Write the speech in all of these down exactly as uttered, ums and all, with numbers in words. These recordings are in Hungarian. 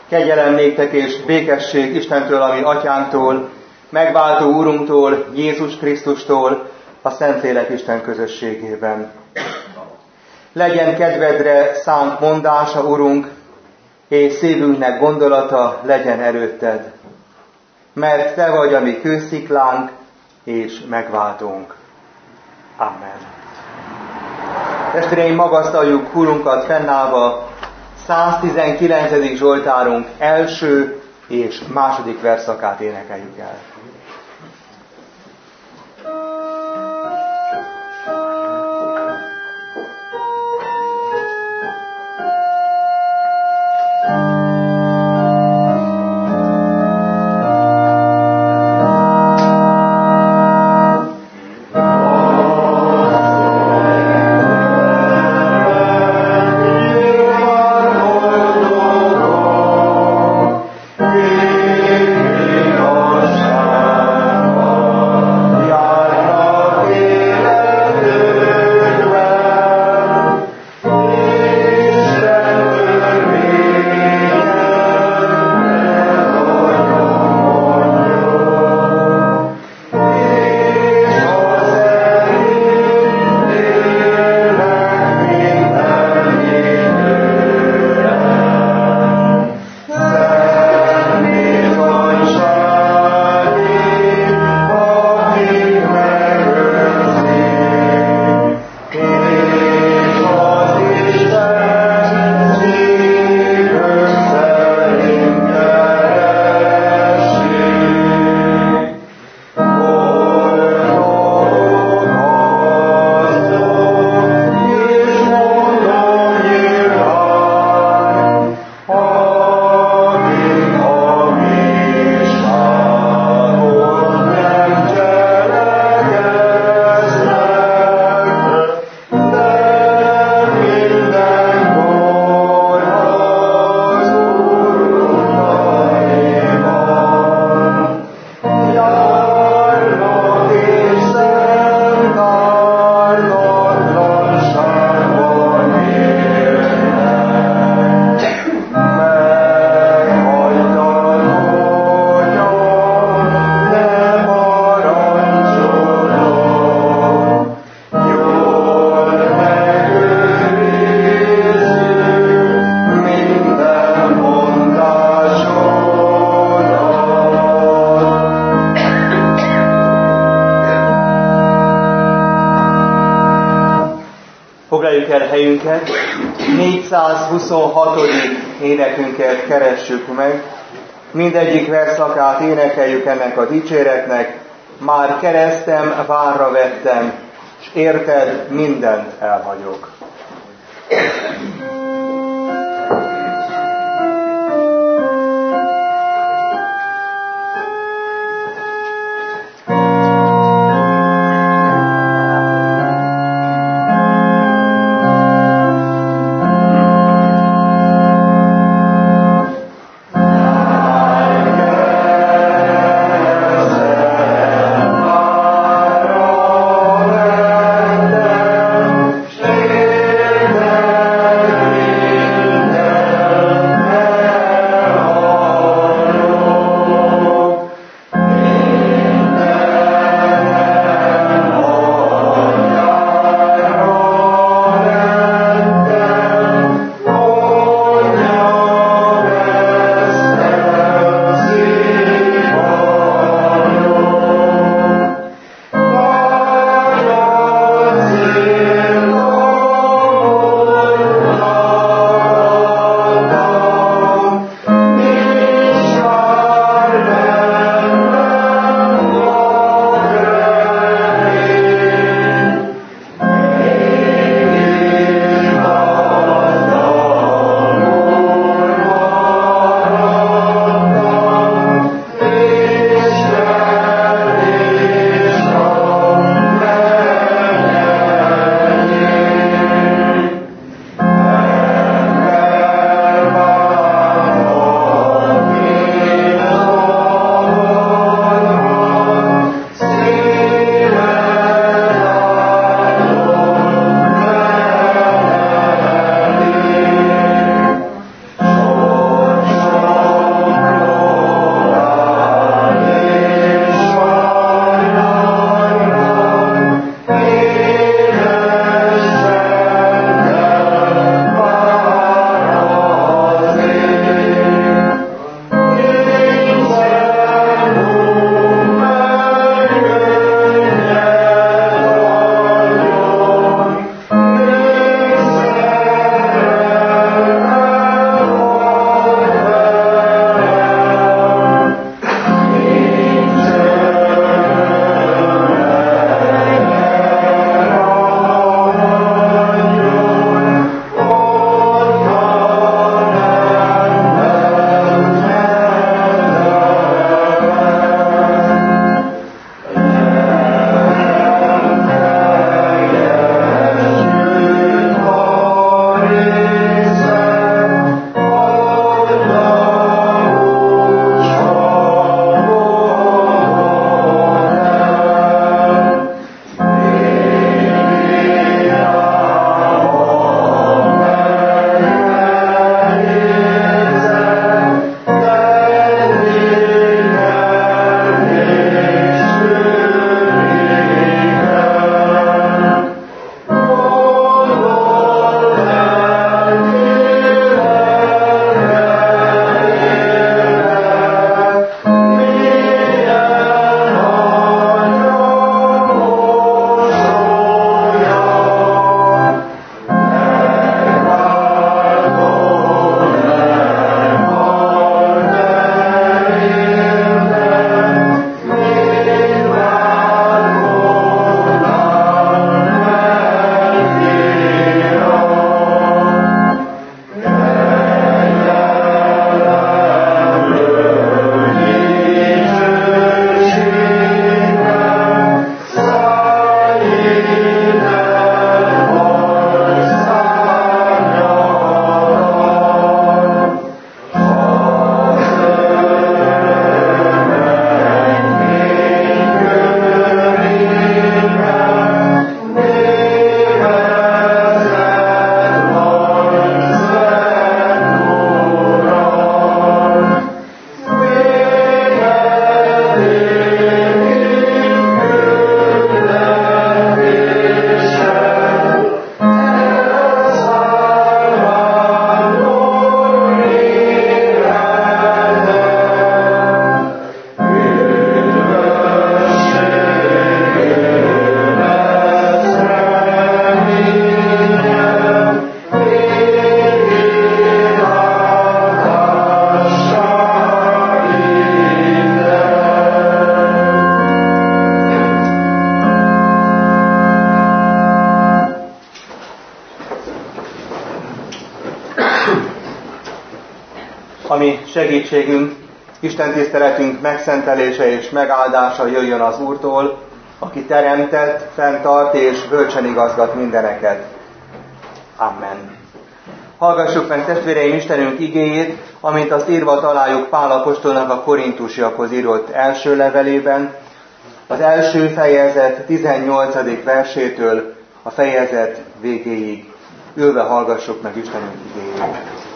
Kegyelem néktek és békesség Istentől, ami atyánktól, megváltó Úrunktól, Jézus Krisztustól, a Szentlélek Isten közösségében. Legyen kedvedre szánt mondása, Urunk, és szívünknek gondolata legyen előtted, mert Te vagy a mi kősziklánk és megváltónk. Amen. Testvéreim, magasztaljuk Urunkat fennállva, száztizenkilencedik Zsoltárunk első és második verszakát énekeljük el. Foglaljuk el helyünket, négyszázhuszonhatodik énekünket keressük meg. Mindegyik verszakát énekeljük ennek a dicséretnek. Már keresztem várra vettem, s érted mindent elhagyok. Amen. ami segítségünk, Isten tiszteletünk megszentelése és megáldása jöjjön az Úrtól, aki teremtett, fenntart és bölcsen igazgat mindeneket. Amen. Hallgassuk meg, testvéreim, Istenünk igéjét, amint azt írva találjuk Pál apostolnak a korintusiakhoz írott első levelében, az első fejezet tizennyolcadik versétől a fejezet végéig. Ülve hallgassuk meg Istenünk igéjét.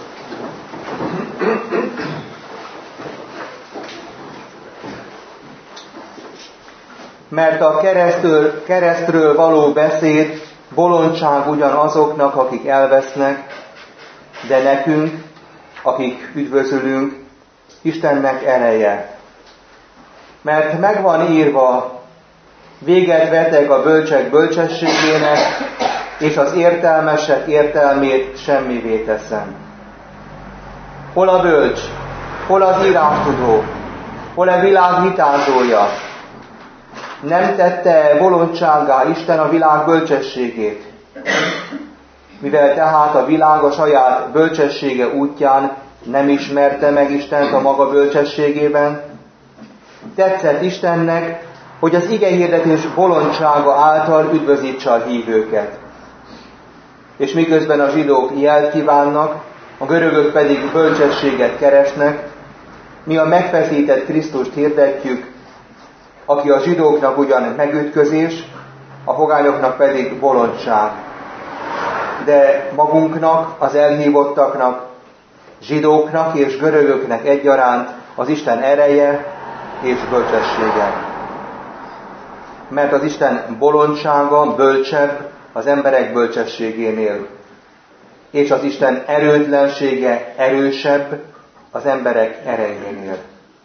Mert a keresztről, keresztről való beszéd bolondság ugyanazoknak, akik elvesznek, de nekünk, akik üdvözülünk, Istennek ereje. Mert megvan írva, véget vetek a bölcsek bölcsességének, és az értelmesek értelmét semmivé teszem. Hol a bölcs? Hol az írástudó? Hol a világ vitázója? Nem tette bolondsággá Isten a világ bölcsességét? Mivel tehát a világ a saját bölcsessége útján nem ismerte meg Istent a maga bölcsességében, tetszett Istennek, hogy az igehirdetés bolondsága által üdvözítse a hívőket. És miközben a zsidók jelt kívánnak, a görögök pedig bölcsességet keresnek, mi a megfeszített Krisztust hirdetjük, aki a zsidóknak ugyan megütközés, a pogányoknak pedig bolondság. De magunknak, az elhívottaknak, zsidóknak és görögöknek egyaránt az Isten ereje és bölcsessége. Mert az Isten bolondsága bölcsebb az emberek bölcsességénél, és az Isten erőtlensége erősebb az emberek erejénél.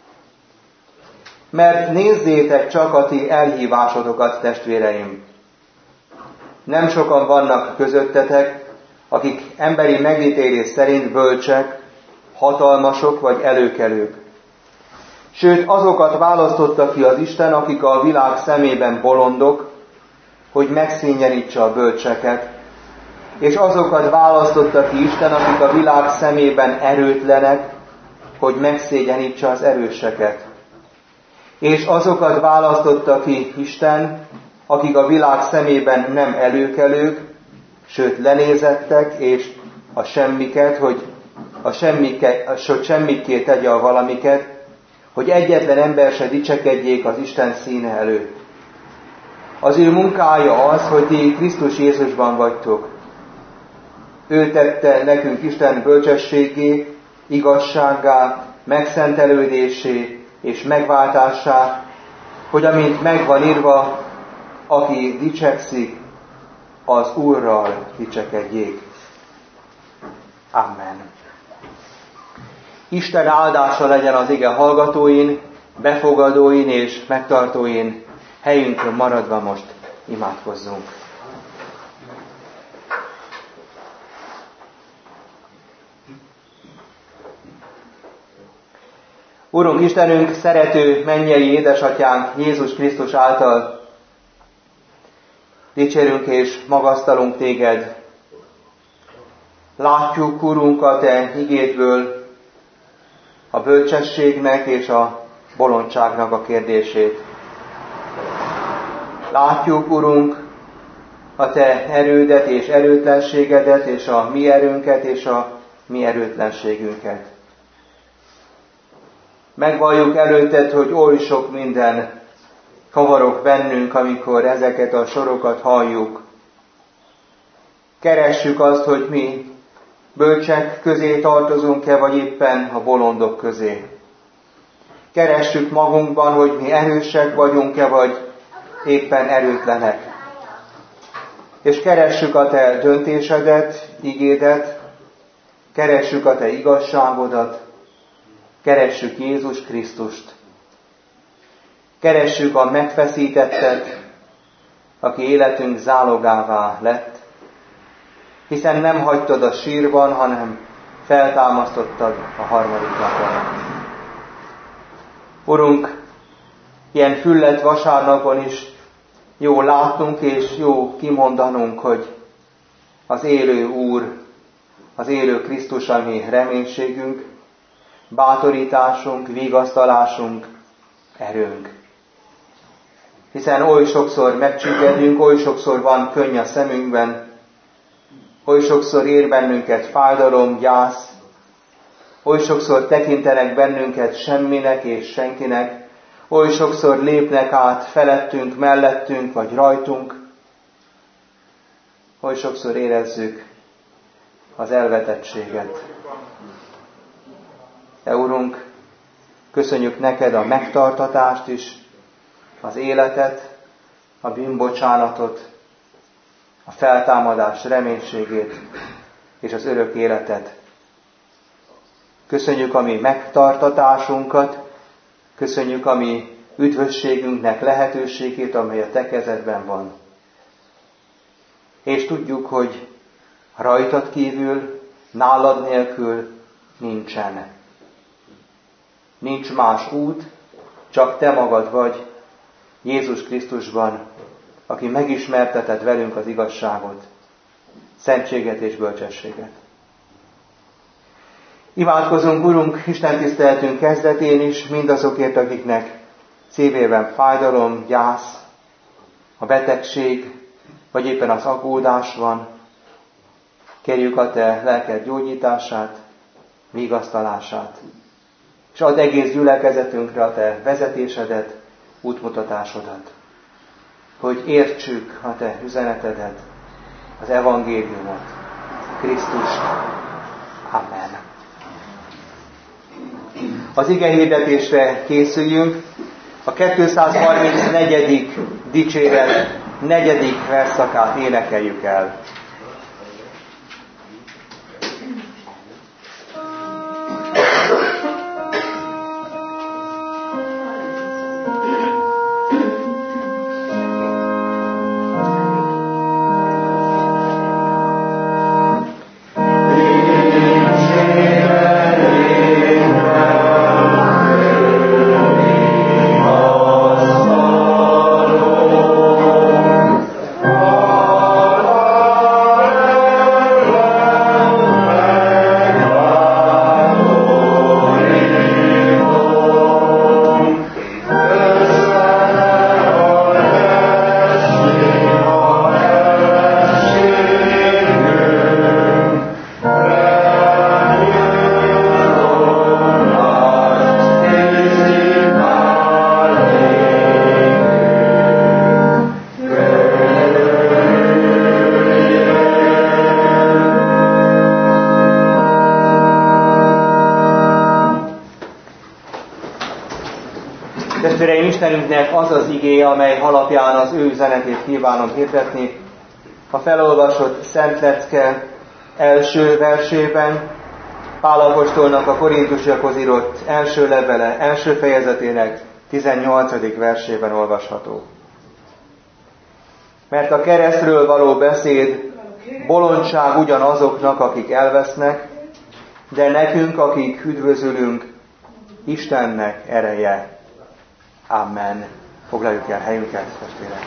Mert nézzétek csak a ti elhívásotokat, testvéreim! Nem sokan vannak közöttetek, akik emberi megítélés szerint bölcsek, hatalmasok vagy előkelők. Sőt, azokat választotta ki az Isten, akik a világ szemében bolondok, hogy megszínjenítse a bölcseket, és azokat választotta ki Isten, akik a világ szemében erőtlenek, hogy megszégyenítse az erőseket. És azokat választotta ki Isten, akik a világ szemében nem előkelők, sőt lenézettek, és a semmiket, hogy a semmiket, hogy semmikké tegye a valamiket, hogy egyetlen ember se dicsekedjék az Isten színe előtt. Az ő munkája az, hogy ti Krisztus Jézusban vagytok. Ő tette nekünk Isten bölcsességé, igazsággá, megszentelődésé és megváltássá, hogy amint megvan írva, aki dicsekszik, az Úrral dicsekedjék. Amen. Isten áldása legyen az ige hallgatóin, befogadóin és megtartóin, helyünkön maradva most imádkozzunk. Urunk Istenünk, szerető mennyei édesatyánk Jézus Krisztus által dicsérünk és magasztalunk téged. Látjuk, Urunk, a te igédből a bölcsességnek és a bolondságnak a kérdését. Látjuk, Urunk, a te erődet és erőtlenségedet, és a mi erőnket és a mi erőtlenségünket. Megvalljuk előtted, hogy oly sok minden kavarok bennünk, amikor ezeket a sorokat halljuk. Keressük azt, hogy mi bölcsek közé tartozunk-e, vagy éppen a bolondok közé. Keressük magunkban, hogy mi erősek vagyunk-e, vagy éppen erőtlenek. És keressük a te döntésedet, igédet, keressük a te igazságodat, keressük Jézus Krisztust. Keressük a megfeszítettet, aki életünk zálogává lett, hiszen nem hagytad a sírban, hanem feltámasztottad a harmadik napon. Urunk, ilyen fülledt vasárnapon is jó látnunk és jó kimondanunk, hogy az élő Úr, az élő Krisztus a mi reménységünk, bátorításunk, vigasztalásunk, erőnk. Hiszen oly sokszor megcsüggedünk, oly sokszor van könny a szemünkben, oly sokszor ér bennünket fájdalom, gyász, oly sokszor tekintenek bennünket semminek és senkinek, oly sokszor lépnek át felettünk, mellettünk vagy rajtunk, oly sokszor érezzük az elvetettséget. De Urunk, köszönjük neked a megtartatást is, az életet, a bűnbocsánatot, a feltámadás reménységét és az örök életet. Köszönjük a mi megtartatásunkat, köszönjük a mi üdvösségünknek lehetőségét, amely a te kezedben van. És tudjuk, hogy rajtad kívül, nálad nélkül nincsen. Nincs más út, csak te magad vagy, Jézus Krisztusban, aki megismerteted velünk az igazságot, szentséget és bölcsességet. Imádkozunk, Urunk, Isten tiszteletünk kezdetén is mindazokért, akiknek szívében fájdalom, gyász, a betegség, vagy éppen az aggódás van. Kérjük a te lelked gyógyítását, vigasztalását, és add egész gyülekezetünkre a te vezetésedet, útmutatásodat, hogy értsük a te üzenetedet, az evangéliumot, Krisztust. Amen. Az ige hirdetésre készüljünk. A kétszázharmincnegyedik dicséret negyedik versszakát énekeljük el. Testvéreim, Istenünknek az az igéje, amely alapján az ő üzenetét kívánom hirdetni. A felolvasott Szent Lecke első versében, Pál apostolnak a Korintusiakhoz írott első levele, első fejezetének tizennyolcadik versében olvasható. Mert a keresztről való beszéd bolondság ugyanazoknak, akik elvesznek, de nekünk, akik üdvözülünk, Istennek ereje. Amen. Foglaljuk el helyünket, testvérek.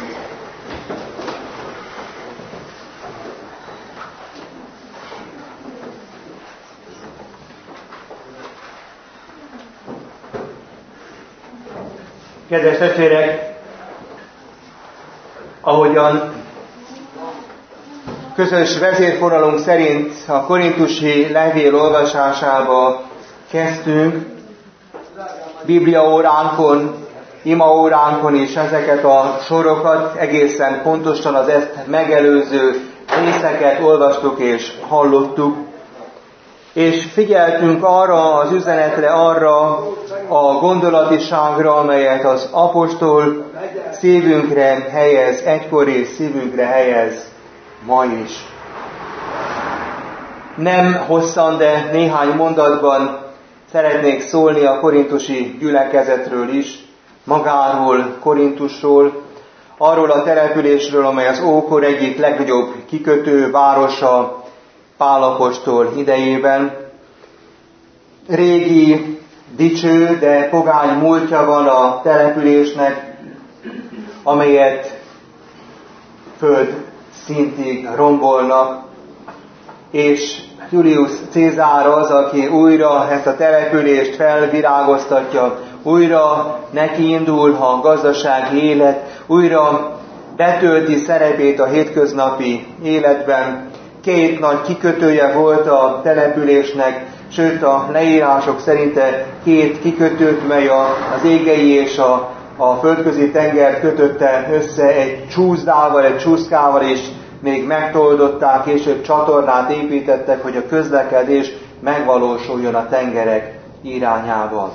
Kedves testvérek, ahogyan közös vezérfonalunk szerint a korintusi levél olvasásába kezdtünk, Bibliaóránkon, imaóránkon is ezeket a sorokat, egészen pontosan az ezt megelőző részeket olvastuk és hallottuk, és figyeltünk arra az üzenetre, arra a gondolatiságra, amelyet az apostol szívünkre helyez, egykor és szívünkre helyez ma is. Nem hosszan, de néhány mondatban szeretnék szólni a korintusi gyülekezetről is, magáról, Korintusról, arról a településről, amely az ókor egyik legnagyobb kikötő városa Pál apostol idejében. Régi, dicső, de pogány múltja van a településnek, amelyet föld szintig rombolnak, és Julius Cézár az, aki újra ezt a települést felvirágoztatja, újra neki indul a gazdasági élet, újra betölti szerepét a hétköznapi életben. Két nagy kikötője volt a településnek, sőt a leírások szerint két kikötőt, mely az égei és a, a földközi tenger kötötte össze egy csúszdával, egy csúszkával, és még megtoldották, később csatornát építettek, hogy a közlekedés megvalósuljon a tengerek irányában.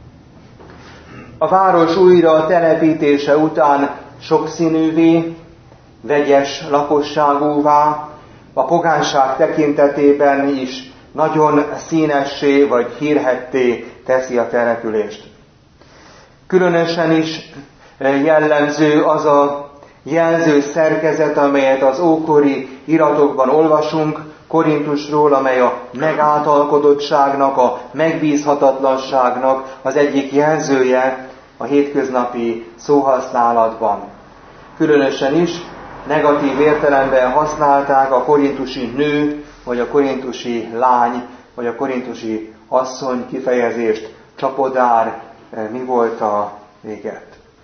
A város újra telepítése után sokszínűvé, vegyes lakosságúvá, a pogányság tekintetében is nagyon színessé vagy hírhedté teszi a települést. Különösen is jellemző az a jelző szerkezet, amelyet az ókori iratokban olvasunk Korintusról, amely a megáltalkodottságnak, a megbízhatatlanságnak az egyik jelzője a hétköznapi szóhasználatban. Különösen is negatív értelemben használták a korintusi nő, vagy a korintusi lány, vagy a korintusi asszony kifejezést, csapodár, mi volt a véget.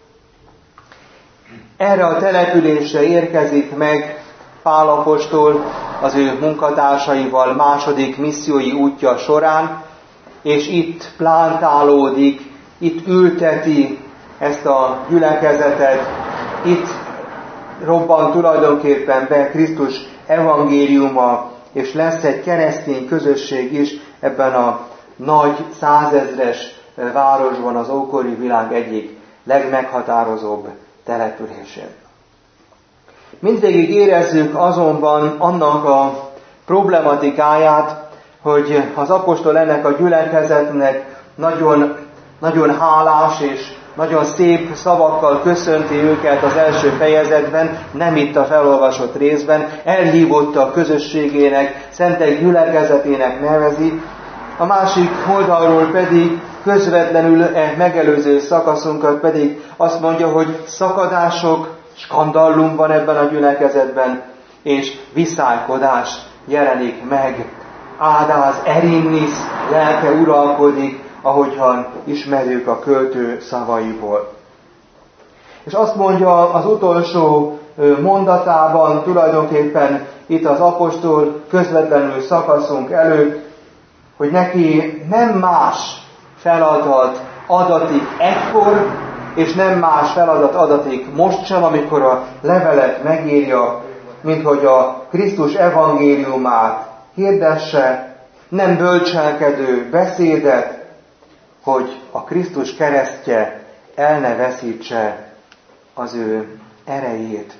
Erre a településre érkezik meg Pál apostol az ő munkatársaival második missziói útja során, és itt plántálódik, itt ülteti ezt a gyülekezetet, itt robban tulajdonképpen be Krisztus evangéliuma, és lesz egy keresztény közösség is ebben a nagy százezres városban, az ókori világ egyik legmeghatározóbb településén. Mindvégig érezzük azonban annak a problematikáját, hogy az apostol ennek a gyülekezetnek nagyon, nagyon hálás és nagyon szép szavakkal köszönti őket az első fejezetben, nem itt a felolvasott részben, elhívotta a közösségének, szentek gyülekezetének nevezi, a másik oldalról pedig közvetlenül e megelőző szakaszunkat pedig azt mondja, hogy szakadások, skandallum van ebben a gyülekezetben, és viszálykodás jelenik meg. Ádáz erinnis lelke uralkodik, ahogyan ismerjük a költő szavaiból. És azt mondja az utolsó mondatában, tulajdonképpen itt az apostol közvetlenül szakaszunk előtt, hogy neki nem más feladat adatik ekkor, és nem más feladat adatik most sem, amikor a levelet megírja, mint hogy a Krisztus evangéliumát hirdesse, nem bölcselkedő beszédet, hogy a Krisztus keresztje el ne veszítse az ő erejét.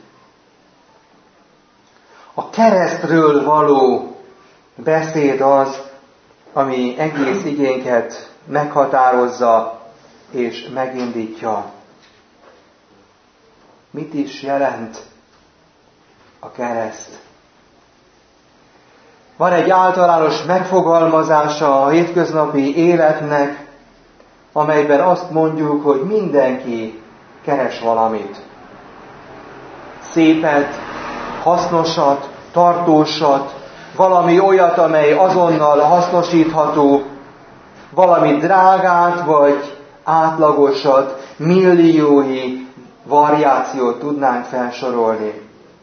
A keresztről való beszéd az, ami egész igénket meghatározza és megindítja. Mit is jelent a kereszt? Van egy általános megfogalmazása a hétköznapi életnek, amelyben azt mondjuk, hogy mindenki keres valamit. Szépet, hasznosat, tartósat, valami olyat, amely azonnal hasznosítható, valami drágát vagy átlagosat, milliói variációt tudnánk felsorolni.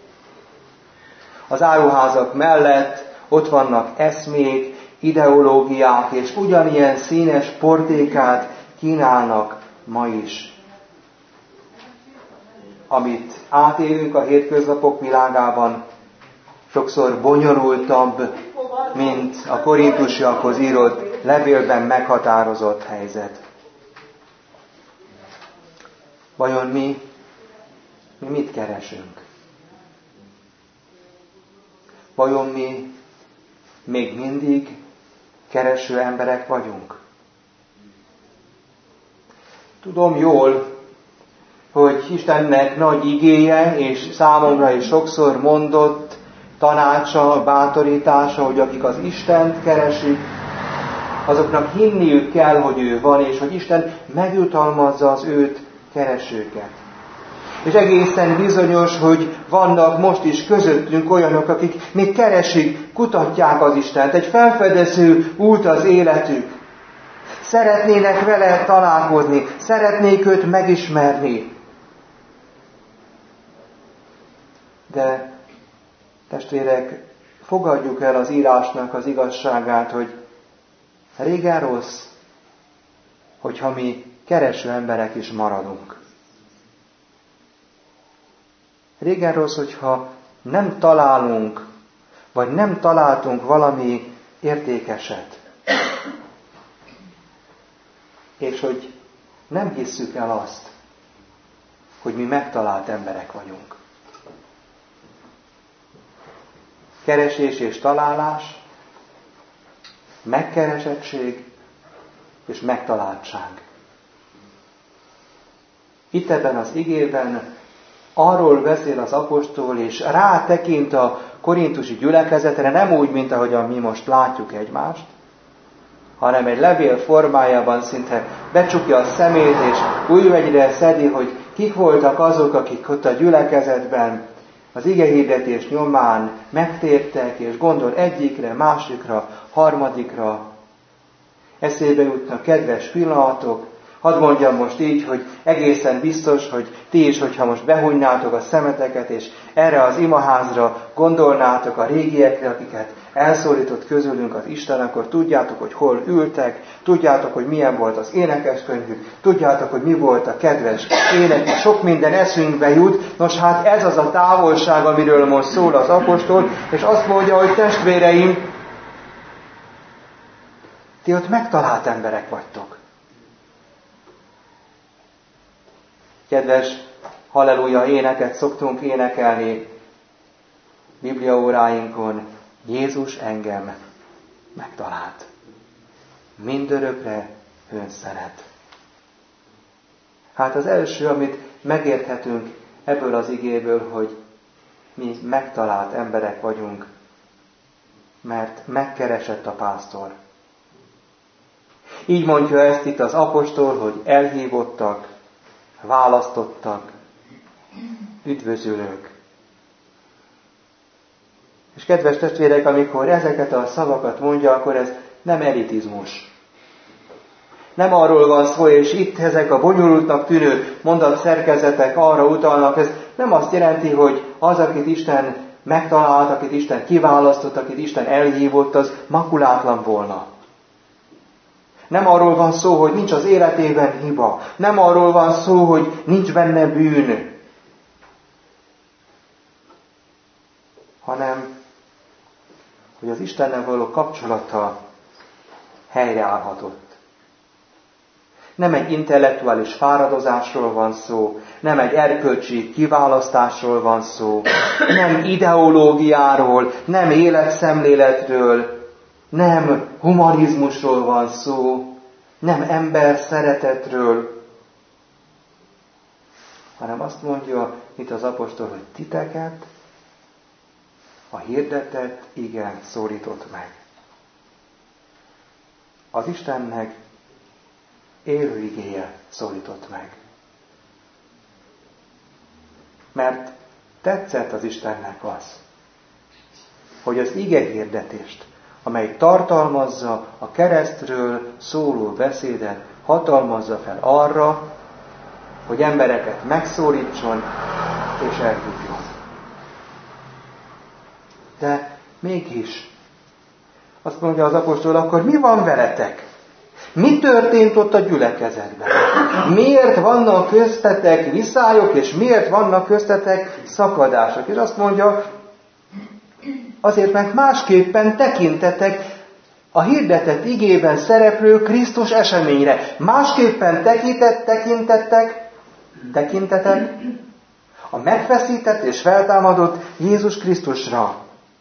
Az áruházak mellett ott vannak eszmék, ideológiák, és ugyanilyen színes portékát kínálnak ma is. Amit átélünk a hétköznapok világában, sokszor bonyolultabb, mint a korintusiakhoz írott levélben meghatározott helyzet. Vajon mi, mi mit keresünk? Vajon mi még mindig kereső emberek vagyunk? Tudom jól, hogy Istennek nagy igéje, és számomra is sokszor mondott tanácsa, bátorítása, hogy akik az Istent keresik, azoknak hinniük kell, hogy ő van, és hogy Isten megjutalmazza az őt keresőket. És egészen bizonyos, hogy vannak most is közöttünk olyanok, akik még keresik, kutatják az Istent. Egy felfedező út az életük. Szeretnének vele találkozni, szeretnék őt megismerni. De, testvérek, fogadjuk el az írásnak az igazságát, hogy régen rossz, hogyha mi kereső emberek is maradunk. Régen rossz, hogyha nem találunk, vagy nem találtunk valami értékeset. És hogy nem hisszük el azt, hogy mi megtalált emberek vagyunk. Keresés és találás, megkeresettség és megtaláltság. Itt ebben az igében arról beszél az apostol, és rátekint a korintusi gyülekezetre, nem úgy, mint ahogyan mi most látjuk egymást, hanem egy levél formájában szinte becsukja a szemét, és újvegyre szedi, hogy kik voltak azok, akik ott a gyülekezetben az igehirdetés nyomán megtértek, és gondol egyikre, másikra, harmadikra. Eszébe jutnak kedves pillanatok. Hadd mondjam most így, hogy egészen biztos, hogy ti is, hogyha most behújnátok a szemeteket, és erre az imaházra gondolnátok a régiekre, akiket elszólított közülünk az Isten, akkor tudjátok, hogy hol ültek, tudjátok, hogy milyen volt az énekeskönyvük, tudjátok, hogy mi volt a kedves ének, sok minden eszünkbe jut. Nos, hát ez az a távolság, amiről most szól az apostol, és azt mondja, hogy testvéreim, ti ott megtalált emberek vagytok. Kedves halleluja éneket szoktunk énekelni bibliaóráinkon. Jézus engem megtalált. Mindörökre ön szeret. Hát az első, amit megérthetünk ebből az igéből, hogy mi megtalált emberek vagyunk, mert megkeresett a pásztor. Így mondja ezt itt az apostol, hogy elhívottak, választottak, üdvözülők. És kedves testvérek, amikor ezeket a szavakat mondja, akkor ez nem elitizmus. Nem arról van szó, és itt ezek a bonyolultnak tűnő mondatszerkezetek arra utalnak, ez nem azt jelenti, hogy az, akit Isten megtalált, akit Isten kiválasztott, akit Isten elhívott, az makulátlan volna. Nem arról van szó, hogy nincs az életében hiba. Nem arról van szó, hogy nincs benne bűn. Hanem, hogy az Istennel való kapcsolata helyreállhatott. Nem egy intellektuális fáradozásról van szó, nem egy erkölcsi kiválasztásról van szó, nem ideológiáról, nem életszemléletről, nem humanizmusról van szó, nem ember szeretetről, hanem azt mondja itt az apostol, hogy titeket a hirdetett ige szólított meg. Az Istennek élő igéje szólított meg. Mert tetszett az Istennek az, hogy az ige hirdetést, amely tartalmazza a keresztről szóló beszédet, hatalmazza fel arra, hogy embereket megszólítson és elhívjon. De mégis, azt mondja az apostol, akkor mi van veletek? Mi történt ott a gyülekezetben? Miért vannak köztetek viszályok, és miért vannak köztetek szakadások? És azt mondja, azért, mert másképpen tekintetek a hirdetett igében szereplő Krisztus eseményre. Másképpen tekintett, tekintettek, tekintetek a megfeszített és feltámadott Jézus Krisztusra.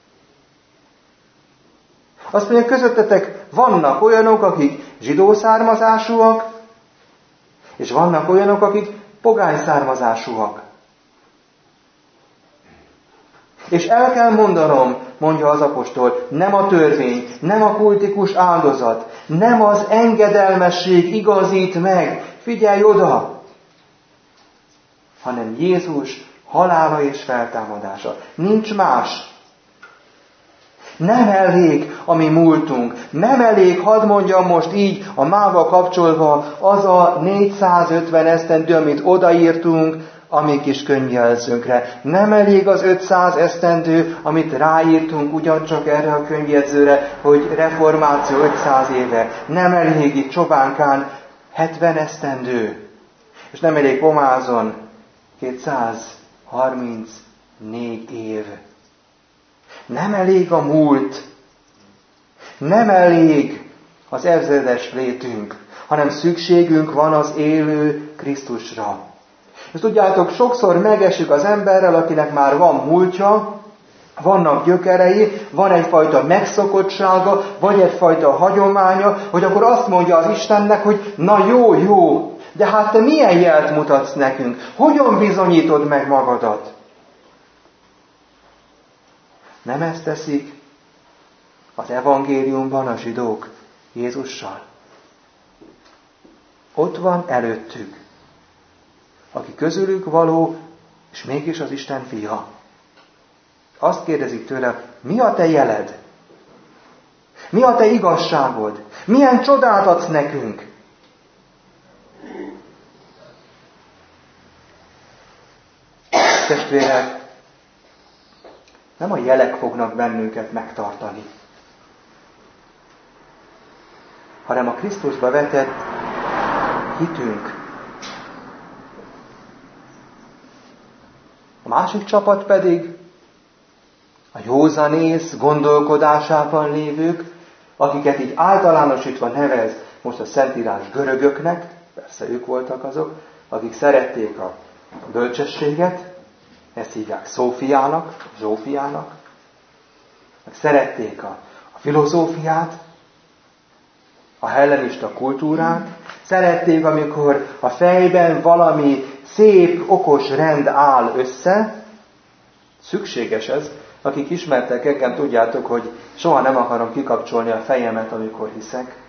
Azt mondja, közöttetek vannak olyanok, akik zsidó származásúak, és vannak olyanok, akik pogány származásúak. És el kell mondanom, mondja az apostol, nem a törvény, nem a kultikus áldozat, nem az engedelmesség igazít meg. Figyelj oda! hanem Jézus halála és feltámadása. Nincs más. Nem elég a mi múltunk. Nem elég, hadd mondjam most így, a mával kapcsolva, az a négyszázötven esztendő, amit odaírtunk a mi kis könyvjelzőnkre. Nem elég az ötszáz esztendő, amit ráírtunk ugyancsak erre a könyvjegyzőre, hogy reformáció ötszáz éve. Nem elég itt Csobánkán hetven esztendő. És nem elég Pomázon kétszázharmincnégy év. Nem elég a múlt, nem elég az ezredes létünk, hanem szükségünk van az élő Krisztusra. És tudjátok, sokszor megesik az emberrel, akinek már van múltja, vannak gyökerei, van egyfajta megszokottsága, vagy egyfajta hagyománya, hogy akkor azt mondja az Istennek, hogy na jó, jó, de hát te milyen jelt mutatsz nekünk? Hogyan bizonyítod meg magadat? Nem ezt teszik az evangéliumban a zsidók Jézussal? Ott van előttük, aki közülük való, és mégis az Isten fia. Azt kérdezik tőle, mi a te jeled? Mi a te igazságod? Milyen csodát adsz nekünk? Testvérek, nem a jelek fognak bennünket megtartani, hanem a Krisztusba vetett hitünk. A másik csapat pedig a józanész gondolkodásában lévők, akiket így általánosítva nevez most a Szentírás görögöknek, persze ők voltak azok, akik szerették a bölcsességet, ezt hívják Szófiának, Zsófiának, szerették a, a filozófiát, a hellenista kultúrát, szerették, amikor a fejben valami szép, okos rend áll össze. Szükséges ez. Akik ismertek engem, tudjátok, hogy soha nem akarom kikapcsolni a fejemet, amikor hiszek.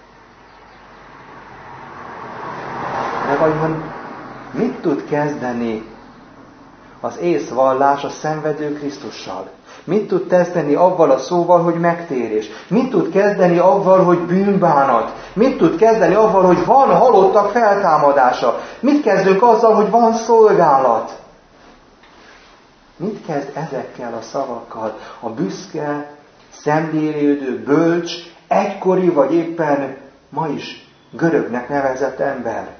De vajon mit tud kezdeni az észvallás a szenvedő Krisztussal? Mit tud kezdeni avval a szóval, hogy megtérés? Mit tud kezdeni avval, hogy bűnbánat? Mit tud kezdeni avval, hogy van halottak feltámadása? Mit kezdünk azzal, hogy van szolgálat? Mit kezd ezekkel a szavakkal a büszke, szemlélődő, bölcs, egykori vagy éppen ma is görögnek nevezett ember?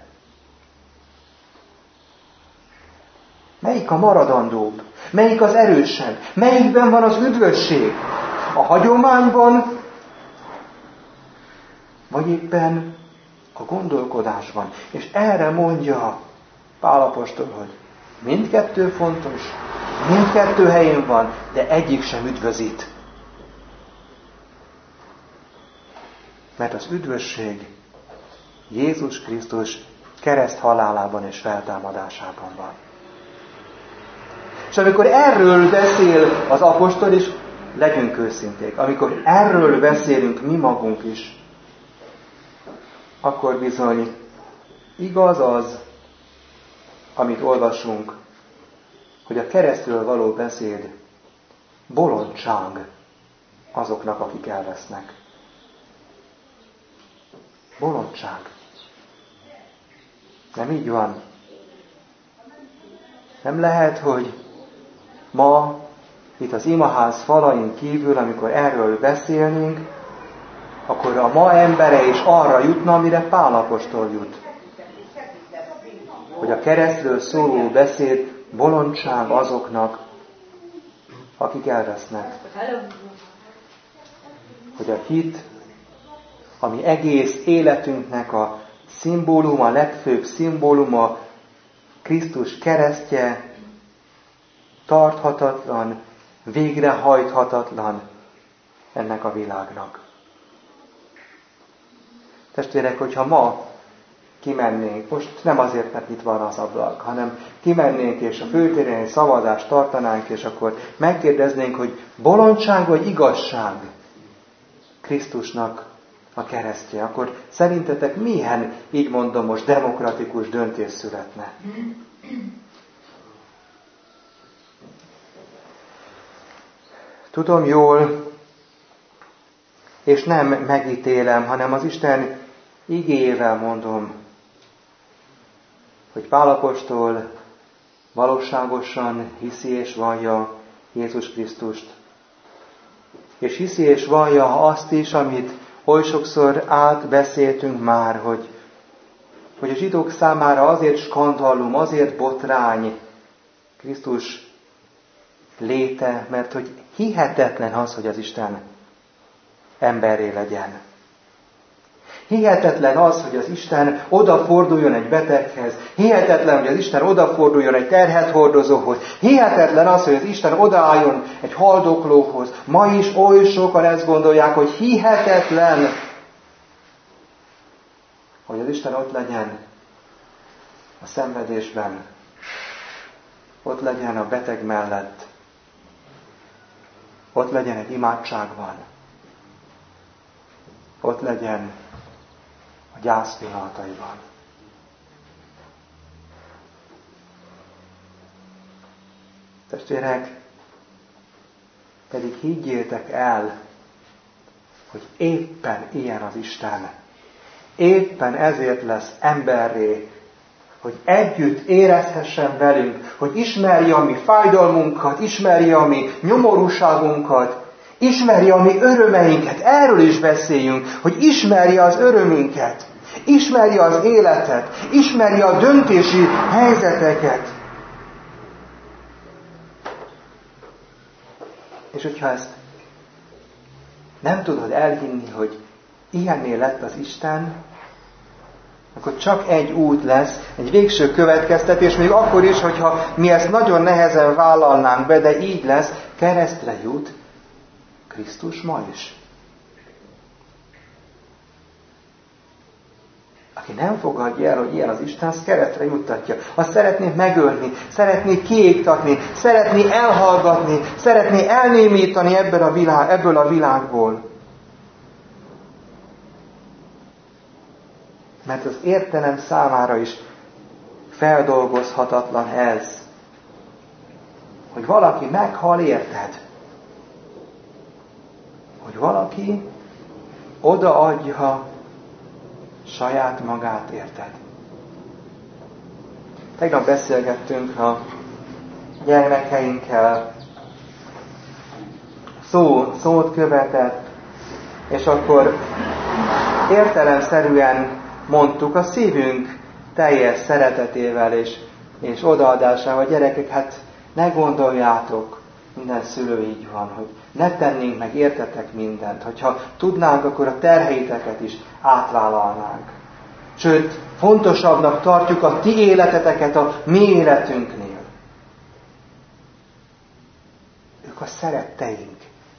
Melyik a maradandóbb? Melyik az erősebb? Melyikben van az üdvösség? A hagyományban, vagy éppen a gondolkodásban? És erre mondja Pál apostol, hogy mindkettő fontos, mindkettő helyén van, de egyik sem üdvözít. Mert az üdvösség Jézus Krisztus kereszt halálában és feltámadásában van. És amikor erről beszél az apostol is, legyünk őszinték, amikor erről beszélünk mi magunk is, akkor bizony igaz az, amit olvasunk, hogy a keresztről való beszéd bolondság azoknak, akik elvesznek. Bolondság. Nem így van. Nem lehet, hogy ma, itt az imaház falain kívül, amikor erről beszélnénk, akkor a ma embere is arra jutna, amire Pál apostol jut. Hogy a keresztről szóló beszéd bolondság azoknak, akik elvesznek. Hogy a hit, ami egész életünknek a szimbóluma, a legfőbb szimbóluma, Krisztus keresztje, tarthatatlan, végrehajthatatlan ennek a világnak. Testvérek, hogyha ma kimennénk, most nem azért, mert itt van az ablak, hanem kimennénk és a főtéren egy szavazást tartanánk, és akkor megkérdeznénk, hogy bolondság vagy igazság Krisztusnak a keresztje, akkor szerintetek milyen, így mondom most, demokratikus döntés születne? Tudom jól, és nem megítélem, hanem az Isten igéjével mondom, hogy Pál apostol valóságosan hiszi és vallja Jézus Krisztust. És hiszi és vallja azt is, amit oly sokszor átbeszéltünk már, hogy, hogy a zsidók számára azért skandallum, azért botrány Krisztus léte, mert hogy hihetetlen az, hogy az Isten emberré legyen. Hihetetlen az, hogy az Isten odaforduljon egy beteghez. Hihetetlen, hogy az Isten odaforduljon egy terhet hordozóhoz. Hihetetlen az, hogy az Isten odaálljon egy haldoklóhoz. Ma is oly sokan ezt gondolják, hogy hihetetlen, hogy az Isten ott legyen a szenvedésben. Ott legyen a beteg mellett. Ott legyen egy imádságban. Ott legyen a gyász pillanataiban. Testvérek, pedig higgyétek el, hogy éppen ilyen az Isten. Éppen ezért lesz emberré, hogy együtt érezhessen velünk, hogy ismerje a mi fájdalmunkat, ismerje a mi nyomorúságunkat, ismerje a mi örömeinket, erről is beszéljünk, hogy ismerje az örömünket, ismerje az életet, ismerje a döntési helyzeteket. És hogyha ezt nem tudod elhinni, hogy ilyenné lett az Isten, akkor csak egy út lesz, egy végső következtetés, még akkor is, hogyha mi ezt nagyon nehezen vállalnánk be, de így lesz, keresztre jut Krisztus ma is. Aki nem fogadja el, hogy ilyen az Isten, az keresztre juttatja. Azt szeretné megölni, szeretné kiégtatni, szeretné elhallgatni, szeretné elnémítani ebből a, világ, ebből a világból. Mert az értelem számára is feldolgozhatatlan ez, hogy valaki meghal érted. Hogy valaki odaadja saját magát érted. Tegnap beszélgettünk a gyermekeinkkel, szó, szót követett, és akkor értelemszerűen mondtuk a szívünk teljes szeretetével és, és odaadásával, gyerekek, hát ne gondoljátok, minden szülő így van, hogy ne tennénk meg értetek mindent. Hogyha tudnánk, akkor a terheiteket is átvállalnánk. Sőt, fontosabbnak tartjuk a ti életeteket a mi életünknél. Ők a szeretteink.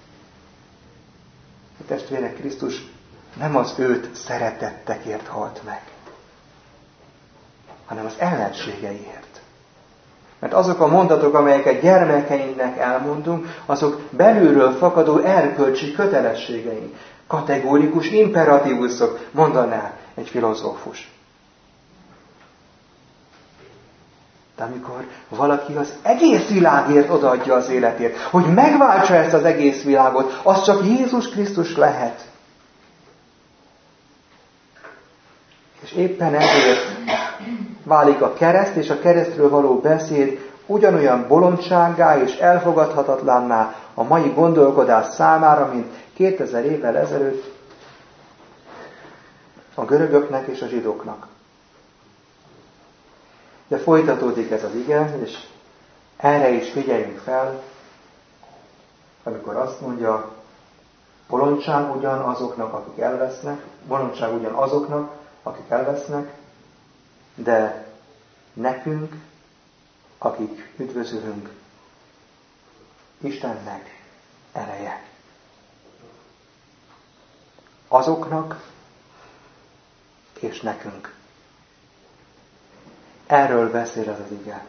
A testvérek, Krisztus nem az őt szeretettekért halt meg, hanem az ellenségeiért. Mert azok a mondatok, amelyeket gyermekeinknek elmondunk, azok belülről fakadó erkölcsi kötelességeink. Kategórikus imperatívuszok, mondaná egy filozófus. De amikor valaki az egész világért odaadja az életét, hogy megváltsa ezt az egész világot, az csak Jézus Krisztus lehet. És éppen ezért válik a kereszt és a keresztről való beszéd ugyanolyan bolondsággá és elfogadhatatlanná a mai gondolkodás számára, mint kétezer évvel ezelőtt a görögöknek és a zsidóknak. De folytatódik ez az ige, és erre is figyeljünk fel, amikor azt mondja, bolondság ugyan azoknak, akik elvesznek, bolondság ugyan azoknak, akik elvesznek, de nekünk, akik üdvözülünk, Istennek ereje. Azoknak és nekünk. Erről beszél ez az ige.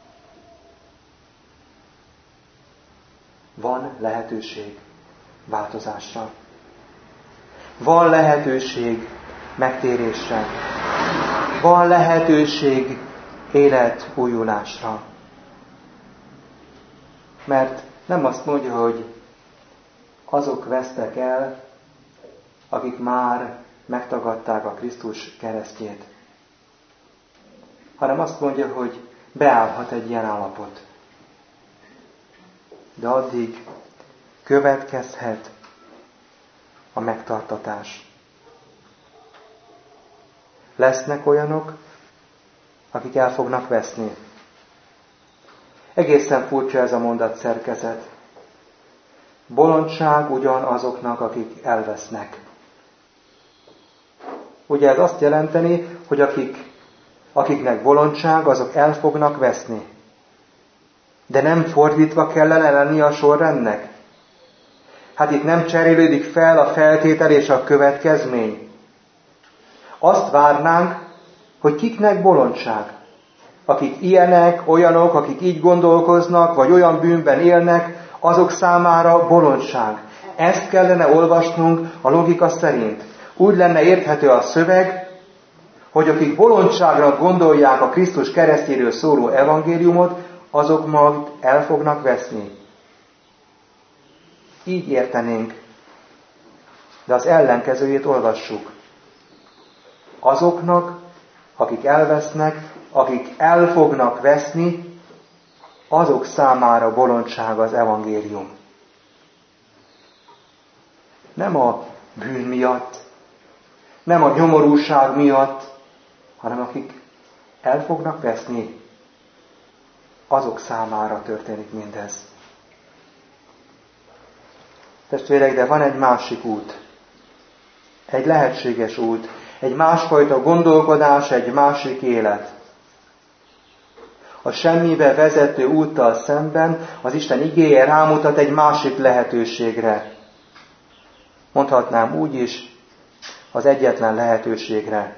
Van lehetőség változásra. Van lehetőség megtérésre. Van lehetőség életújulásra. Mert nem azt mondja, hogy azok vesztek el, akik már megtagadták a Krisztus keresztjét. Hanem azt mondja, hogy beállhat egy ilyen állapot. De addig következhet a megtartatás. Lesznek olyanok, akik el fognak veszni. Egészen furcsa ez a mondat szerkezet. Bolondság ugyan azoknak, akik elvesznek. Ugye ez azt jelenteni, hogy akik, akiknek bolondság, azok el fognak veszni. De nem fordítva kellene lenni a sorrendnek? Hát itt nem cserélődik fel a feltétel és a következmény. Azt várnánk, hogy kiknek bolondság. Akik ilyenek, olyanok, akik így gondolkoznak, vagy olyan bűnben élnek, azok számára bolondság. Ezt kellene olvasnunk a logika szerint. Úgy lenne érthető a szöveg, hogy akik bolondságra gondolják a Krisztus keresztjéről szóló evangéliumot, azok majd el fognak veszni. Így értenénk. De az ellenkezőjét olvassuk. Azoknak, akik elvesznek, akik el fognak veszni, azok számára bolondság az evangélium. Nem a bűn miatt, nem a nyomorúság miatt, hanem akik el fognak veszni, azok számára történik mindez. Testvérek, de van egy másik út. Egy lehetséges út. Egy másfajta gondolkodás, egy másik élet. A semmibe vezető úttal szemben az Isten igéje rámutat egy másik lehetőségre. Mondhatnám úgy is, az egyetlen lehetőségre.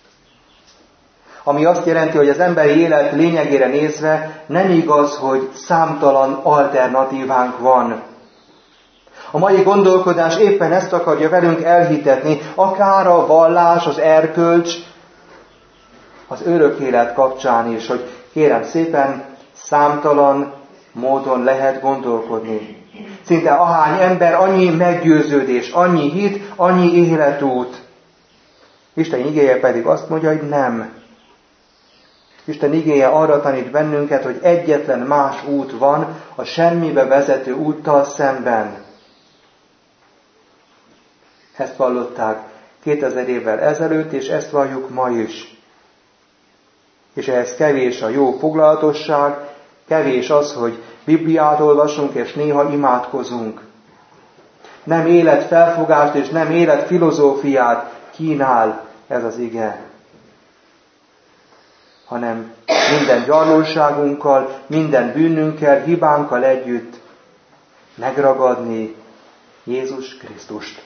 Ami azt jelenti, hogy az emberi élet lényegére nézve nem igaz, hogy számtalan alternatívánk van. A mai gondolkodás éppen ezt akarja velünk elhitetni, akár a vallás, az erkölcs, az örök élet kapcsán is, hogy kérem szépen, számtalan módon lehet gondolkodni. Szinte ahány ember, annyi meggyőződés, annyi hit, annyi életút. Isten igéje pedig azt mondja, hogy nem. Isten igéje arra tanít bennünket, hogy egyetlen más út van a semmibe vezető úttal szemben. Ezt vallották kétezer évvel ezelőtt, és ezt valljuk ma is. És ehhez kevés a jó foglalatosság, kevés az, hogy Bibliát olvasunk, és néha imádkozunk. Nem életfelfogást és nem életfilozófiát kínál ez az ige, hanem minden gyarlóságunkkal, minden bűnünkkel, hibánkkal együtt megragadni Jézus Krisztust.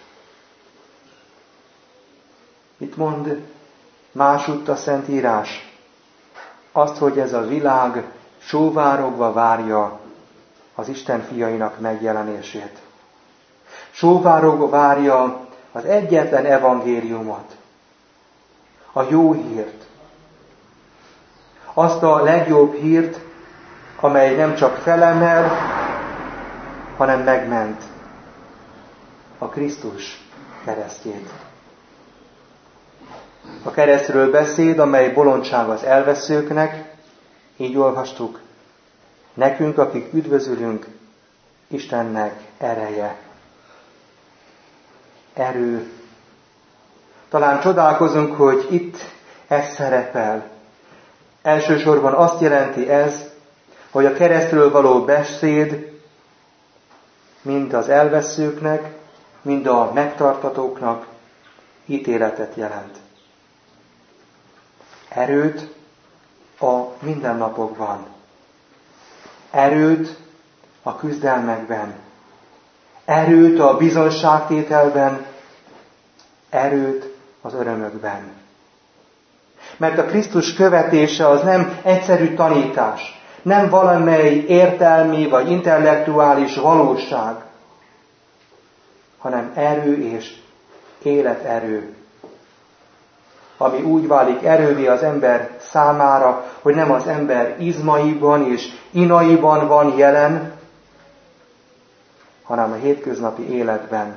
Itt mond másutt a Szentírás. Azt, hogy ez a világ sóvárogva várja az Isten fiainak megjelenését. Sóvárogva várja az egyetlen evangéliumot, a jó hírt. Azt a legjobb hírt, amely nem csak felemel, hanem megment. A Krisztus keresztjét. A keresztről beszéd, amely bolondság az elveszőknek, így olvastuk, nekünk, akik üdvözülünk, Istennek ereje. Erő. Talán csodálkozunk, hogy itt ez szerepel. Elsősorban azt jelenti ez, hogy a keresztről való beszéd mind az elveszőknek, mind a megtartatóknak ítéletet jelent. Erőt a mindennapokban. Erőt a küzdelmekben. Erőt a bizonságtételben. Erőt az örömökben. Mert a Krisztus követése az nem egyszerű tanítás, nem valamely értelmi vagy intellektuális valóság, hanem erő és életerő, ami úgy válik erővé az ember számára, hogy nem az ember izmaiban és inaiban van jelen, hanem a hétköznapi életben,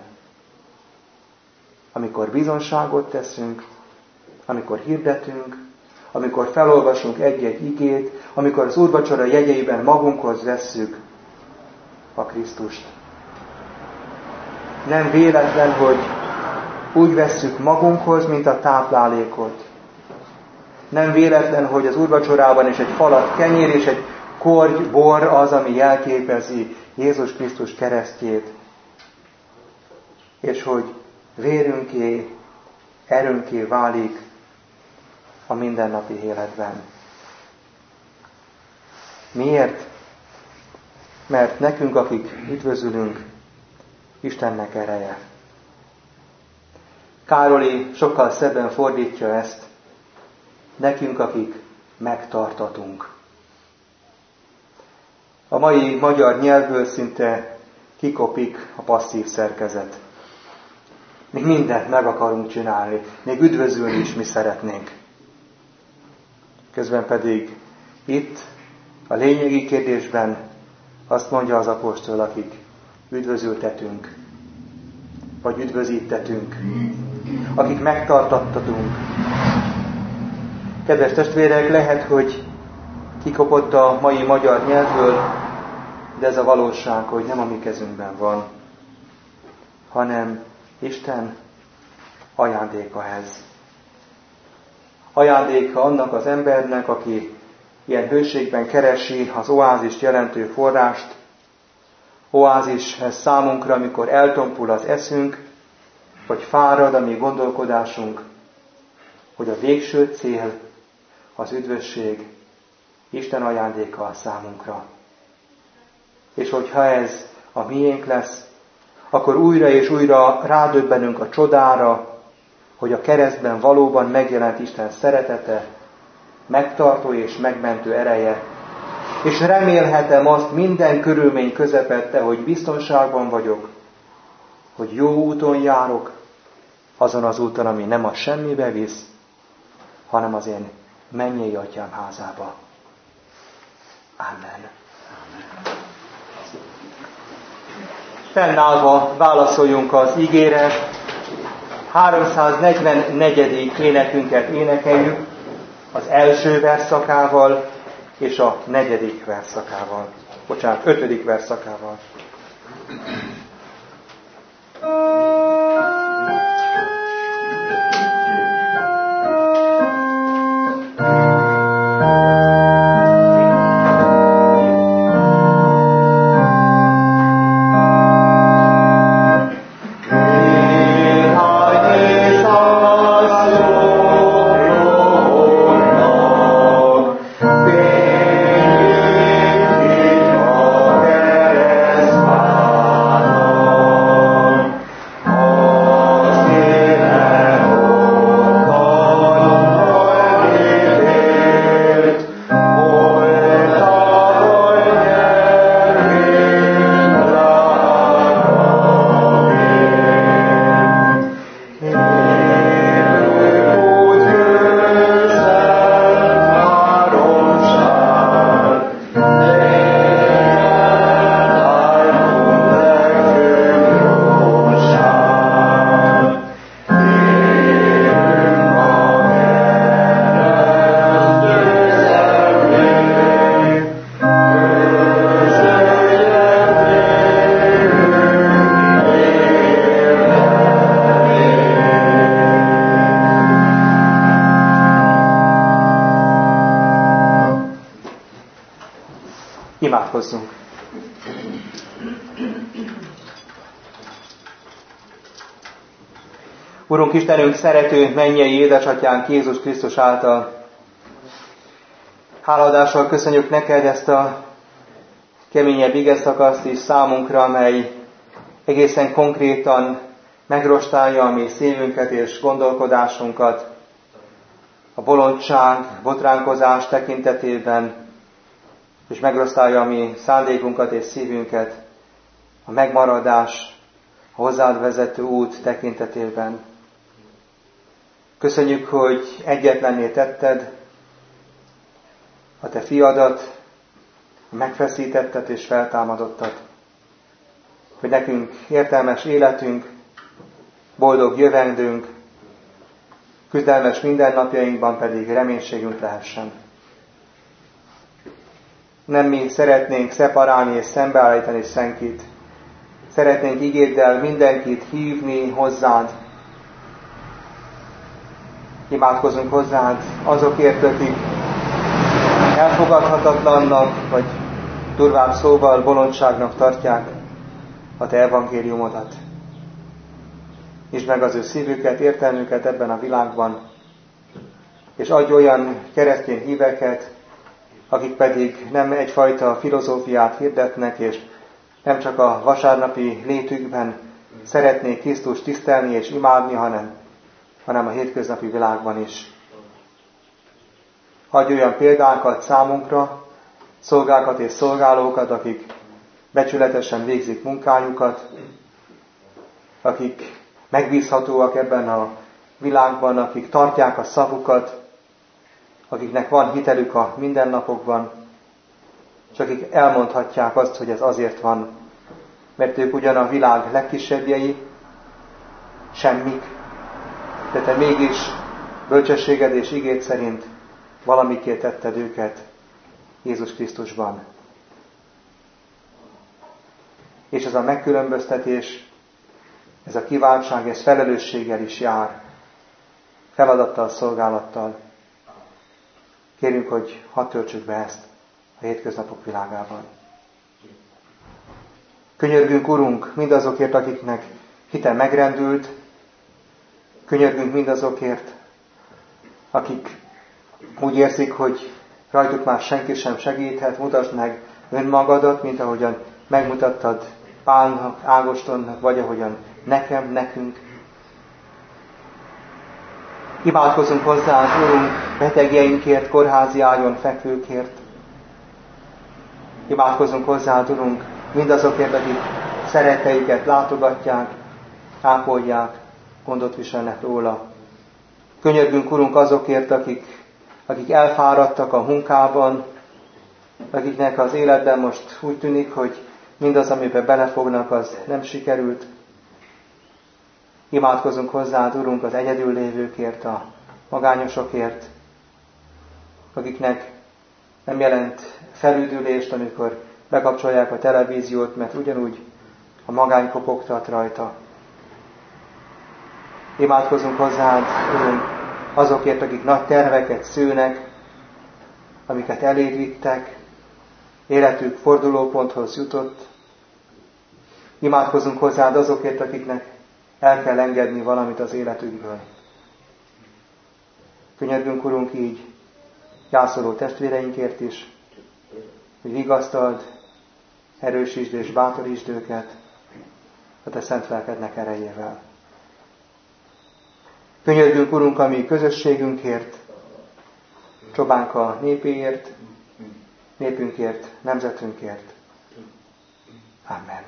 amikor bizonságot teszünk, amikor hirdetünk, amikor felolvasunk egy-egy igét, amikor az úrvacsora jegyeiben magunkhoz vesszük a Krisztust. Nem véletlen, hogy úgy vesszük magunkhoz, mint a táplálékot. Nem véletlen, hogy az úrvacsorában is egy falat kenyér és egy korty bor az, ami jelképezi Jézus Krisztus keresztjét. És hogy vérünké, erőnké válik a mindennapi életben. Miért? Mert nekünk, akik üdvözülünk, Istennek ereje. Károli sokkal szebben fordítja ezt, nekünk, akik megtartatunk. A mai magyar nyelvből szinte kikopik a passzív szerkezet. Még mindent meg akarunk csinálni, még üdvözülni is mi szeretnénk. Közben pedig itt, a lényegi kérdésben azt mondja az apostol, akik üdvözültetünk, vagy üdvözítetünk, akik megtartattatunk. Kedves testvérek, lehet, hogy kikopott a mai magyar nyelvből, de ez a valóság, hogy nem a mi kezünkben van, hanem Isten ajándéka ez. Ajándéka annak az embernek, aki ilyen hőségben keresi az oázist jelentő forrást. Oázis ez számunkra, amikor eltompul az eszünk, vagy fárad a mi gondolkodásunk, hogy a végső cél, az üdvösség, Isten ajándéka a számunkra. És hogyha ez a miénk lesz, akkor újra és újra rádöbbenünk a csodára, hogy a keresztben valóban megjelent Isten szeretete, megtartó és megmentő ereje, és remélhetem azt minden körülmény közepette, hogy biztonságban vagyok, hogy jó úton járok, azon az úton, ami nem a semmibe visz, hanem az én mennyei atyám házába. Amen. Fennállva válaszoljunk az igére, háromszáznegyvennegyedik énekünket énekeljük az első versszakával és a negyedik versszakával. Bocsánat, ötödik versszakával. Imádkozzunk! Urunk Istenünk, szerető mennyei édesatyánk Jézus Krisztus által, háladással köszönjük neked ezt a keményebb igeszakaszt is számunkra, amely egészen konkrétan megrostálja a mi szívünket és gondolkodásunkat a bolondság, botránkozás tekintetében, és megrosztálja a mi szándékunkat és szívünket a megmaradás, a hozzád vezető út tekintetében. Köszönjük, hogy egyetlenné tetted a te fiadat, megfeszítetted és feltámadottad. hogy nekünk értelmes életünk, boldog jövendőnk, küzdelmes mindennapjainkban pedig reménységünk lehessen. Nem mi szeretnénk szeparálni és szembeállítani senkit. Szeretnénk igéddel mindenkit hívni hozzád. Imádkozunk hozzád azokért, akik elfogadhatatlannak, vagy durvább szóval bolondságnak tartják a te evangéliumodat. Nyisd meg az ő szívüket, értelmüket ebben a világban, és adj olyan keresztény híveket, akik pedig nem egyfajta filozófiát hirdetnek, és nem csak a vasárnapi létükben szeretnék Krisztust tisztelni és imádni, hanem, hanem a hétköznapi világban is. Adj olyan példákat számunkra, szolgákat és szolgálókat, akik becsületesen végzik munkájukat, akik megbízhatóak ebben a világban, akik tartják a szavukat, akiknek van hitelük a mindennapokban, és akik elmondhatják azt, hogy ez azért van, mert ők ugyan a világ legkisebbjei, semmik, de te mégis bölcsességed és igéd szerint valamikért tetted őket Jézus Krisztusban. És ez a megkülönböztetés, ez a kiváltság, ez felelősséggel is jár, feladattal, szolgálattal. Kérünk, hogy hadd töltsük be ezt a hétköznapok világában. Könyörgünk, Urunk, mindazokért, akiknek hite megrendült, könyörgünk mindazokért, akik úgy érzik, hogy rajtuk már senki sem segíthet, mutasd meg önmagadat, mint ahogyan megmutattad Pálnak, Ágostonnak, vagy ahogyan nekem, nekünk. Imádkozunk hozzánk, Urunk, betegjeinkért, kórházi ágyon fekvőkért. Imádkozunk hozzád, Urunk, mindazokért, akik szeretteiket látogatják, ápolják, gondot viselnek róla. Könyörgünk, Urunk, azokért, akik, akik elfáradtak a munkában, akiknek az életben most úgy tűnik, hogy mindaz, amiben belefognak, az nem sikerült. Imádkozunk hozzád, Urunk, az egyedül lévőkért, a magányosokért, akiknek nem jelent felüdülést, amikor bekapcsolják a televíziót, mert ugyanúgy a magány kopogtat rajta. Imádkozunk hozzád, Urunk, azokért, akik nagy terveket szőnek, amiket eléd vittek, életük fordulóponthoz jutott. Imádkozunk hozzád azokért, akiknek el kell engedni valamit az életükből. Könyörgünk, Urunk, így gyászoló testvéreinkért is, hogy vigasztald, erősítsd és bátorítsd őket a te szent lelkednek erejével. Könyörgünk, Urunk, a mi közösségünkért, Csobánka népéért, népünkért, nemzetünkért. Amen.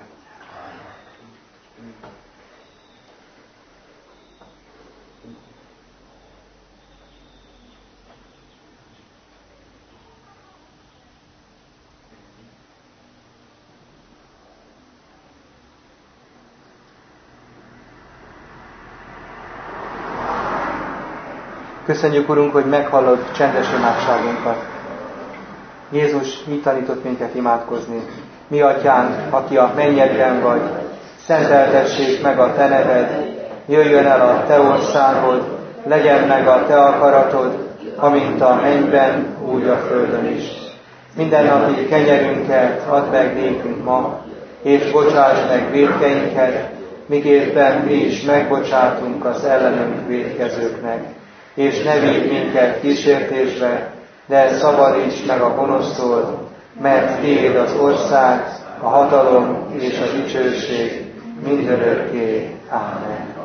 Köszönjük, Urunk, hogy meghallod csendes imádságunkat. Jézus így tanított minket imádkozni. Mi, Atyánk, aki a mennyekben vagy, szenteltessék meg a te neved, jöjjön el a te országod, legyen meg a te akaratod, amint a mennyben, úgy a földön is. Mindennapi kenyerünket add meg nékünk ma, és bocsáss meg vétkeinket, miképpen mi is megbocsátunk az ellenünk vétkezőknek. És ne vigy minket kísértésbe, de szabadíts meg a gonosztól, mert tiéd az ország, a hatalom és a dicsőség mindörökké. Ámen.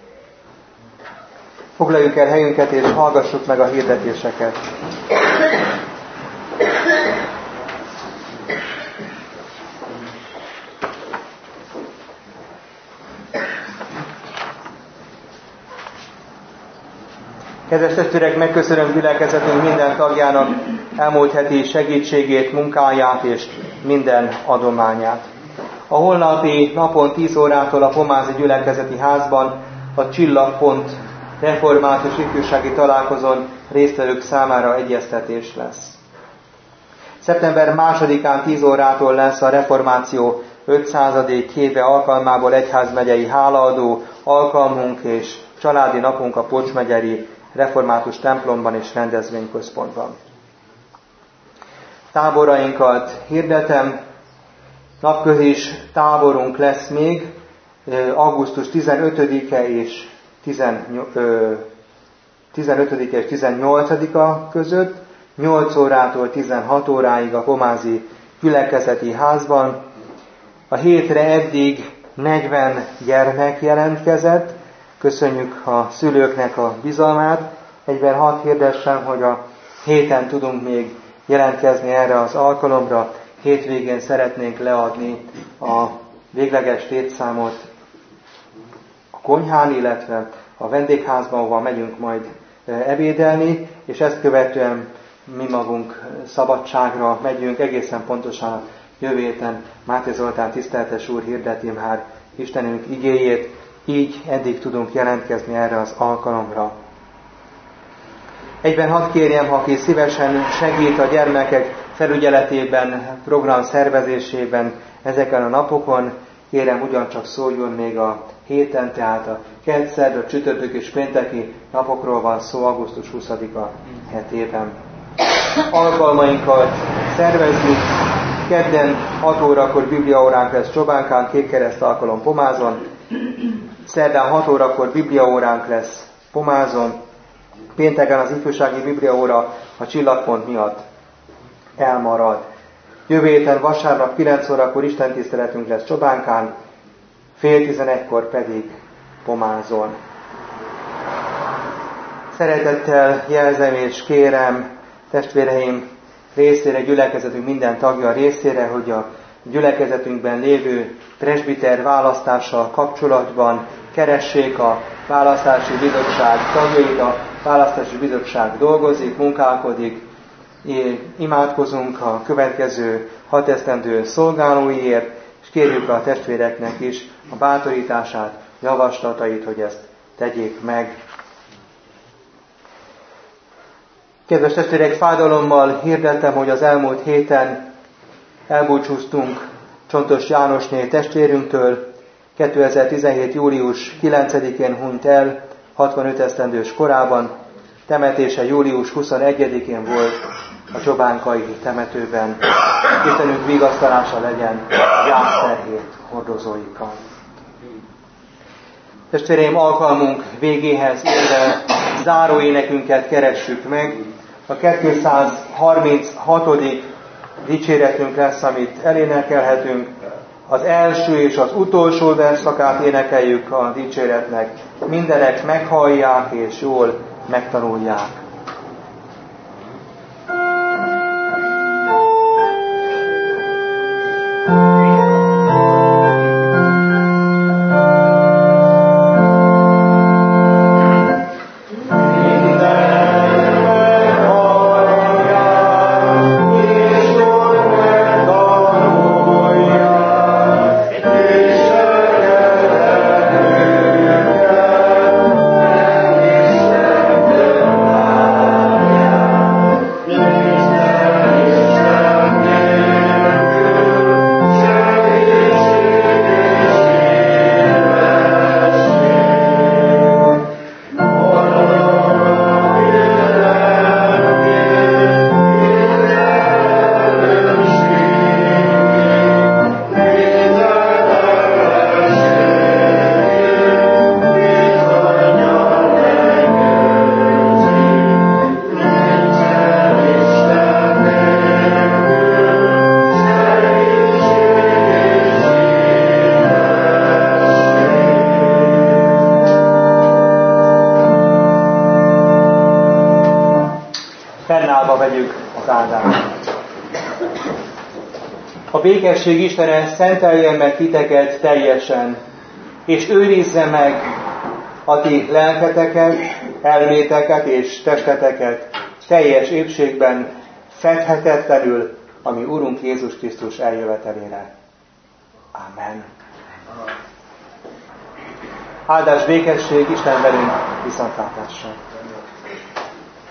Foglaljuk el helyünket, és hallgassuk meg a hirdetéseket. Kedves testvérek, megköszönöm gyülekezetünk minden tagjának elmúlt heti segítségét, munkáját és minden adományát. A holnapi napon tíz órától a Pomázi Gyülekezeti Házban a Csillagpont református ifjúsági találkozón résztvevők számára egyeztetés lesz. Szeptember másodikán tíz órától lesz a Reformáció ötszázadik éve alkalmából egyházmegyei hálaadó alkalmunk és családi napunk a Pocs megyei református templomban és rendezvényközpontban. Táborainkat hirdetem, napközis táborunk lesz még augusztus tizenötödike és tizenötödike és tizennyolcadika között, nyolc órától tizenhat óráig a Pomázi Gyülekezeti Házban. A hétre eddig negyven gyermek jelentkezett, köszönjük a szülőknek a bizalmát. Egyben hadd hirdessem, hogy a héten tudunk még jelentkezni erre az alkalomra. Hétvégén szeretnénk leadni a végleges létszámot a konyhán, illetve a vendégházban, ahova megyünk majd ebédelni, és ezt követően mi magunk szabadságra megyünk, egészen pontosan a jövő héten Máté Zoltán tiszteltes úr hirdeti már Istenünk igéjét, így eddig tudunk jelentkezni erre az alkalomra. Egyben hadd kérjem, ha aki szívesen segít a gyermekek felügyeletében, program szervezésében ezeken a napokon, kérem ugyancsak szóljon még a héten, tehát a kedd, szerda, csütörtök és pénteki napokról van szó augusztus huszadika hetében. Alkalmainkat szervezzük. Kedden hat órakor bibliaóránk lesz Csobánkán, Kékkereszt alkalom Pomázon. Szerdán hat órakor bibliaóránk lesz Pomázon. Pénteken az ifjúsági bibliaóra a Csillagpont miatt elmarad. Jövő héten vasárnap kilenc órakor istentiszteletünk lesz Csobánkán, fél tizenegykor pedig Pomázon. Szeretettel jelzem és kérem testvéreim részére, gyülekezetünk minden tagja részére, hogy a gyülekezetünkben lévő presbiter választással kapcsolatban keressék a választási bizottság tagjait. A választási bizottság dolgozik, munkálkodik, imádkozunk a következő hat esztendő szolgálóiért, és kérjük a testvéreknek is a bátorítását, javaslatait, hogy ezt tegyék meg. Kedves testvérek, fájdalommal hirdettem, hogy az elmúlt héten elbúcsúztunk Csontos Jánosné testvérünktől. kétezer-tizenhét. július kilencedikén hunyt el, hatvanöt esztendős korában. Temetése július huszonegyedikén volt a csobánkai temetőben. Istenünk vigasztalása legyen gyászterhét hordozóikkal. Testvéreim, alkalmunk végéhez érve záróénekünket keressük meg. A kétszázharminchatodik dicséretünk lesz, amit elénekelhetünk. Az első és az utolsó versszakát énekeljük a dicséretnek. Mindenek meghallják és jól megtanulják. A békesség Istene szenteljen meg titeket teljesen, és őrizze meg a ti lelketeket, elméteket és testeteket teljes épségben, fedhetetlenül, ami Urunk Jézus Krisztus eljövetelére. Amen. Áldás, békesség, Isten velünk, viszontlátásra.